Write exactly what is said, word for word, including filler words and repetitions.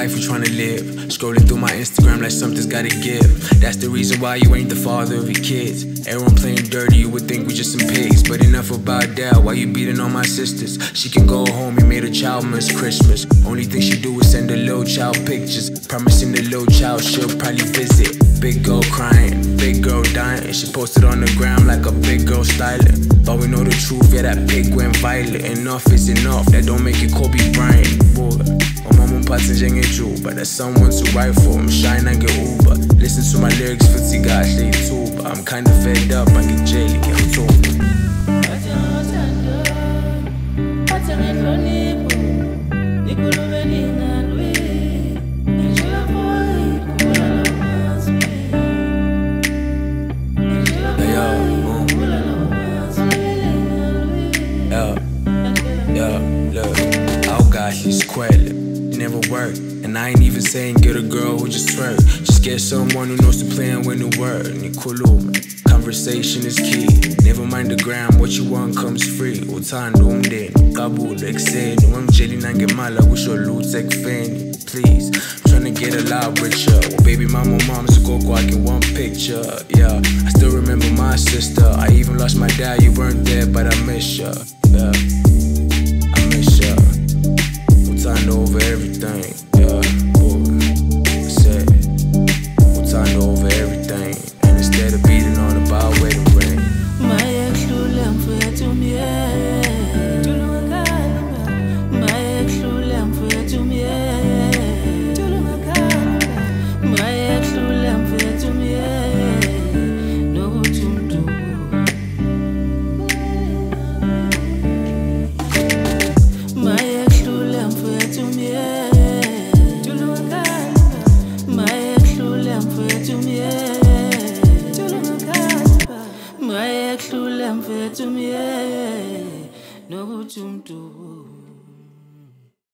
life you tryna live. Scrolling through my Instagram like something's gotta give. That's the reason why you ain't the father of your kids. Everyone playing dirty, you would think we just some pigs. But enough about that, why you beating on my sisters? She can go home, you made a child miss Christmas. Only thing she do is send the little child pictures, promising the little child she'll probably visit. Big girl crying, big girl dying. She posted on the gram like a big girl styling. But we know the truth, yeah, that pig went violent. Enough is enough, that don't make it Kobe Bryant. Boy, umama umphathe njengejuba. That's someone to write for, I'm shine and get Uber. Listen to my lyrics futhi kahle ithuba. I'm kinda fed up, angijeli ngiyamthumba. She's quiet, never work. And I ain't even saying get a girl who just twerk. Just get someone who knows to play and win the word. Nikhuluma, conversation is key. Never mind the gram, what you want comes free. Uthando umndeni, qabula ekuseni. Ungangitsheli nangemali kusho lutho ekufeni. Please, I'm tryna get a lot richer. Well, baby mama, mom's go quick in one picture. Yeah, I still remember my sister. I even lost my dad, you weren't there, but I miss ya. Yeah, I miss ya. Time over everything, yeah, boy, I said, time over everything, and instead of beating on the bar, wedding ring. To me, no to